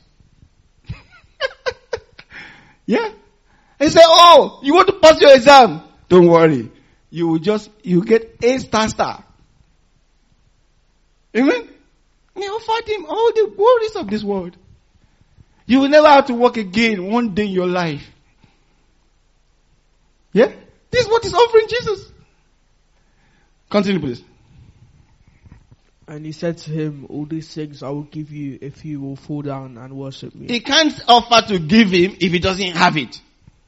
Speaker 1: Yeah. He said, oh, you want to pass your exam? Don't worry. You will just, you get A star star. Amen? And he offered him all the glories of this world. You will never have to work again one day in your life. Yeah? This is what he's offering Jesus. Continue, please.
Speaker 8: And he said to him, all these things I will give you if you will fall down and worship me.
Speaker 1: He can't offer to give him if he doesn't have it.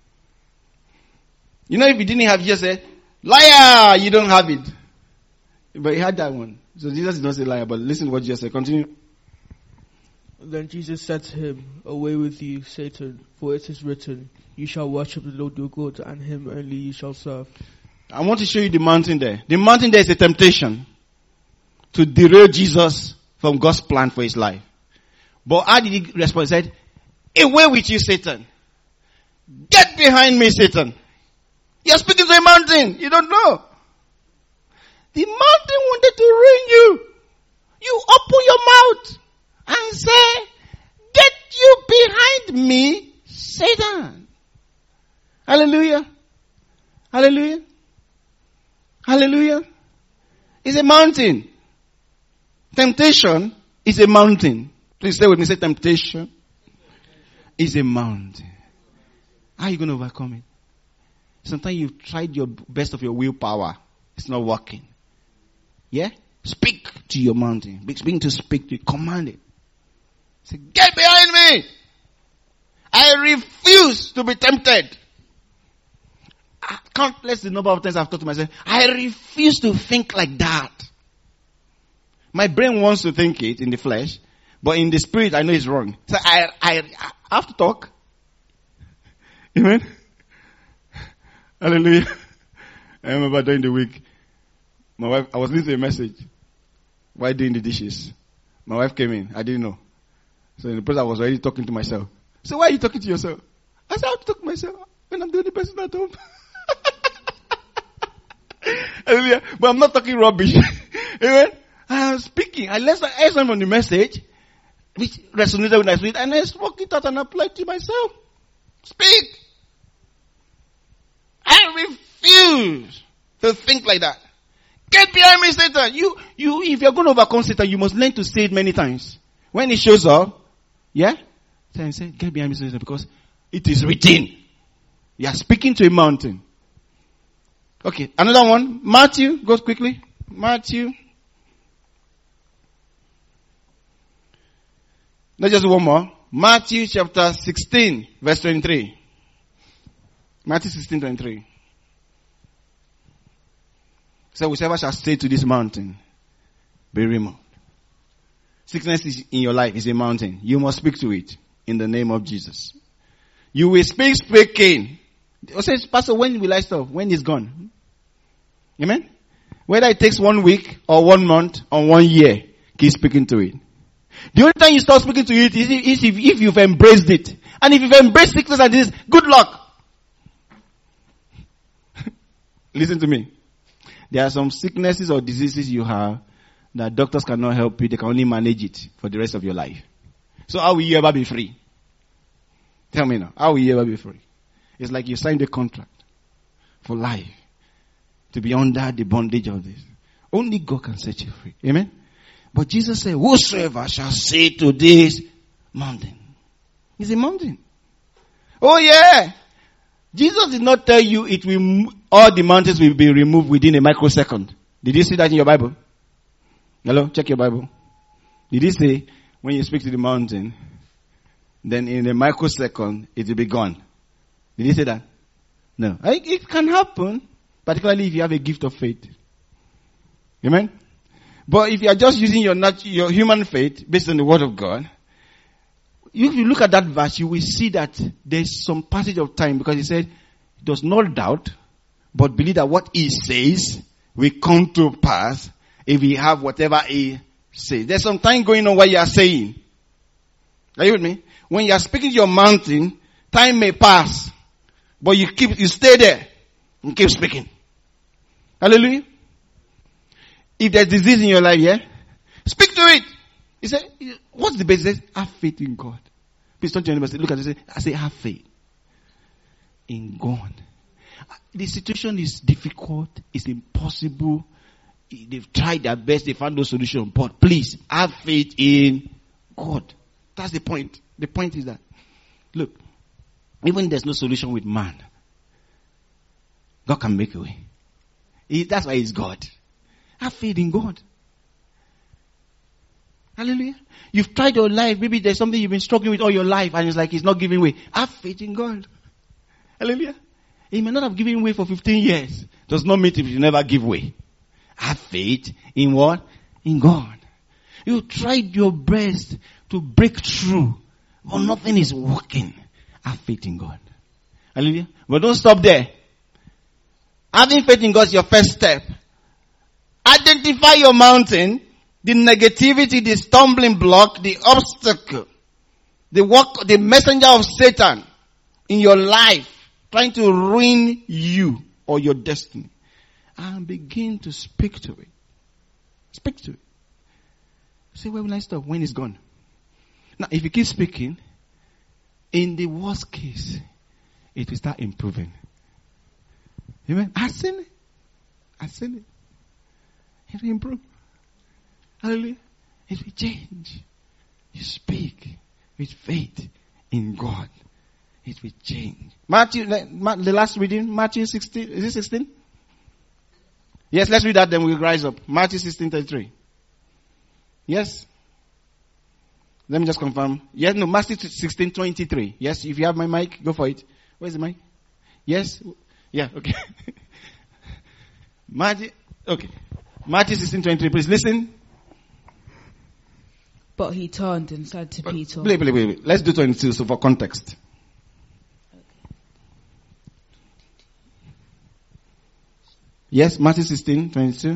Speaker 1: You know, if he didn't have it, just say, liar, you don't have it. But he had that one. So Jesus did not say liar, but listen to what Jesus said. Continue.
Speaker 8: Then Jesus said to him, away with you, Satan, for it is written, you shall worship the Lord your God, and him only you shall serve.
Speaker 1: I want to show you the mountain there. The mountain there is a temptation to derail Jesus from God's plan for his life. But how did he respond? He said, away with you, Satan. Get behind me, Satan. You're speaking to a mountain. You don't know. The mountain wanted to ring you. You open your mouth and say, get you behind me, Satan. Hallelujah. Hallelujah. Hallelujah. It's a mountain. Temptation is a mountain. Please stay with me. Say temptation is a mountain. How are you going to overcome it? Sometimes you've tried your best of your willpower. It's not working. Yeah? Speak to your mountain. Begin to speak to it. Command it. Say, get behind me. I refuse to be tempted. I countless the number of times I've thought to myself, I refuse to think like that. My brain wants to think it in the flesh, but in the spirit I know it's wrong. So I, I, I have to talk. Amen? Hallelujah. I remember during the week, my wife, I was listening to a message while doing the dishes. My wife came in. I didn't know. So in the process I was already talking to myself. So why are you talking to yourself? I said, I have to talk to myself when I'm doing the person at home. Hallelujah. But I'm not talking rubbish. Amen. I am speaking. I left I on the message which resonated with my spirit, and I spoke it out and applied to myself. Speak. I refuse to think like that. Get behind me, Satan. You, you, if you're going to overcome Satan, you must learn to say it many times. When he shows up, yeah, then say, get behind me, Satan, because it is written. You are speaking to a mountain. Okay, another one. Matthew, go quickly. Matthew. Let's just do one more. Matthew chapter sixteen, verse twenty-three. Matthew sixteen, twenty-three. So whosoever shall say to this mountain, be removed. Sickness is in your life is a mountain. You must speak to it in the name of Jesus. You will speak speaking. It says, Pastor, when will I stop? When it's gone? Amen? Whether it takes one week or one month or one year, keep speaking to it. The only time you start speaking to it is if, if you've embraced it. And if you've embraced sickness and disease, good luck. Listen to me. There are some sicknesses or diseases you have that doctors cannot help you. They can only manage it for the rest of your life. So how will you ever be free? Tell me now. How will you ever be free? It's like you signed a contract for life to be under the bondage of this. Only God can set you free. Amen? But Jesus said, whosoever shall say to this mountain. It's a mountain. Oh yeah. Jesus did not tell you it will, all the mountains will be removed within a microsecond. Did you see that in your Bible? Hello? Check your Bible. Did he say, when you speak to the mountain, then in a microsecond, it will be gone? Did he say that? No. It can happen, particularly if you have a gift of faith. Amen? But if you are just using your nat- your human faith based on the word of God, if you look at that verse, you will see that there's some passage of time, because he said, does not doubt, but believe that what he says will come to pass if we have whatever he says. There's some time going on what you are saying. Are you with me? When you are speaking to your mountain, time may pass, but you keep, you stay there and keep speaking. Hallelujah. If there's disease in your life, yeah, speak to it. He said, what's the basis? Have faith in God. Please turn to your neighbor and say, look at it. I say, have faith in God. The situation is difficult. It's impossible. They've tried their best. They found no solution. But please, have faith in God. That's the point. The point is that, look, even there's no solution with man, God can make a way. He, that's why he's God. Have faith in God. Hallelujah. You've tried your life. Maybe there's something you've been struggling with all your life and it's like it's not giving way. Have faith in God. Hallelujah. He may not have given way for fifteen years. Does not mean it will never give way. Have faith in what? In God. You tried your best to break through, but nothing is working. Have faith in God. Hallelujah. But don't stop there. Having faith in God is your first step. Identify your mountain, the negativity, the stumbling block, the obstacle, the work, the messenger of Satan in your life, trying to ruin you or your destiny. And begin to speak to it. Speak to it. Say, where will I stop? When it's gone. Now, if you keep speaking, in the worst case, it will start improving. Amen. I've seen it. I've seen it. It will improve. Hallelujah. It will change. You speak with faith in God. It will change. Matthew, the last reading, Matthew sixteen, is it sixteen? Yes, let's read that, then we'll rise up. Matthew sixteen thirty-three. Yes? Let me just confirm. Yes, no, Matthew sixteen twenty-three. Yes, if you have my mic, go for it. Where's the mic? Yes? Yeah, okay. Matthew, okay. Matthew sixteen twenty-three, please listen.
Speaker 12: But he turned and said to
Speaker 1: but,
Speaker 12: Peter.
Speaker 1: Wait, wait, wait, wait. Let's do twenty-two, so for context. Yes, Matthew sixteen twenty-two.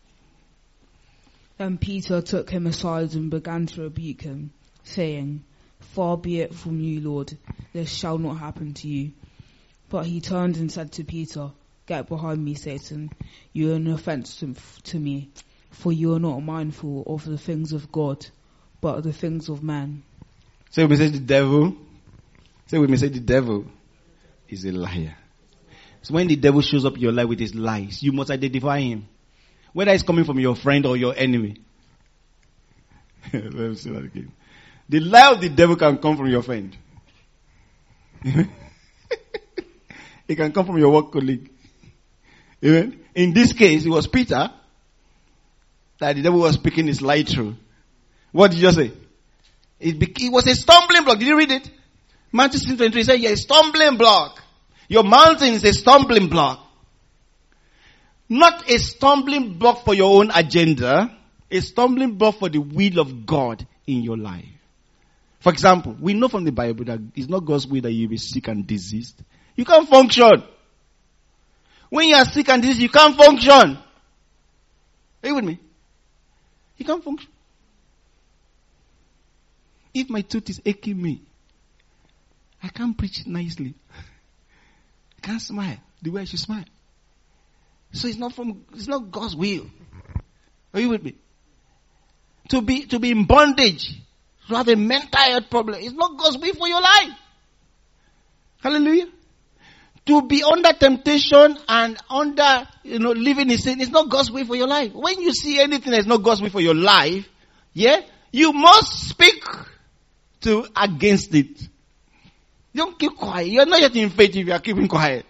Speaker 12: Then Peter took him aside and began to rebuke him, saying, Far be it from you, Lord, this shall not happen to you. But he turned and said to Peter, Get behind me, Satan. You are an offense to, to me, for you are not mindful of the things of God, but the things of man.
Speaker 1: Say with me, say the devil. Say with me, say the devil is a liar. So when the devil shows up in your life with his lies, you must identify him. Whether it's coming from your friend or your enemy. Let me say that again. The lie of the devil can come from your friend. It can come from your work colleague. Amen. In this case, it was Peter that the devil was speaking his lie through. What did you say? It, be- it was a stumbling block. Did you read it? Matthew six twenty-three said, "You're a stumbling block. Your mountain is a stumbling block." Not a stumbling block for your own agenda. A stumbling block for the will of God in your life. For example, we know from the Bible that it's not God's will that you be sick and diseased. You can't function. When you are sick and diseased, you can't function. Are you with me? You can't function. If my tooth is aching me, I can't preach nicely. I can't smile the way I should smile. So it's not from, it's not God's will. Are you with me? To be, to be in bondage, to have a mental health problem, it's not God's will for your life. Hallelujah. To be under temptation and under, you know, living in sin, it's not God's will for your life. When you see anything that's not God's will for your life, yeah, you must speak to against it. Don't keep quiet. You're not yet in faith if you are keeping quiet.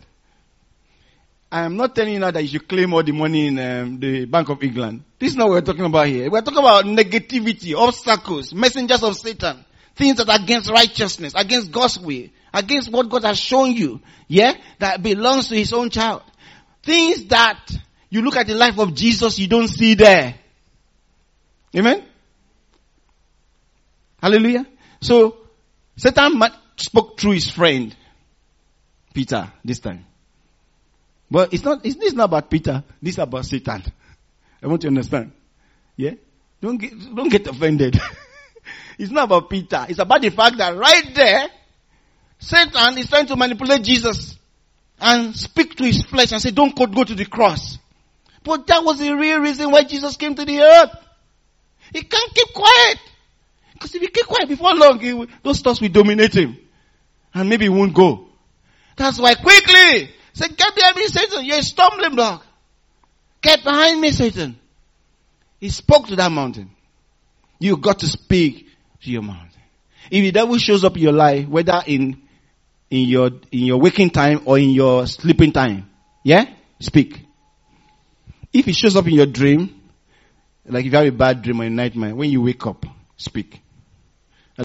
Speaker 1: I am not telling you now that you should claim all the money in um, the Bank of England. This is not what we're talking about here. We're talking about negativity, obstacles, messengers of Satan, things that are against righteousness, against God's will, against what God has shown you, yeah, that belongs to his own child. Things that you look at the life of Jesus, you don't see there. Amen? Hallelujah. So, Satan spoke through his friend, Peter, this time. But it's not, it's, this is not about Peter. This is about Satan. I want you to understand. Yeah? Don't get, don't get offended. It's not about Peter. It's about the fact that right there, Satan is trying to manipulate Jesus and speak to his flesh and say, don't go, go to the cross. But that was the real reason why Jesus came to the earth. He can't keep quiet. Because if he keep quiet before long, he will, those thoughts will dominate him. And maybe he won't go. That's why quickly, say, get behind me, Satan. You're a stumbling block. Get behind me, Satan. He spoke to that mountain. You got to speak to your mountain. If the devil shows up in your life, whether in, in your, in your waking time or in your sleeping time, yeah? Speak. If he shows up in your dream, like if you have a bad dream or a nightmare, when you wake up, speak.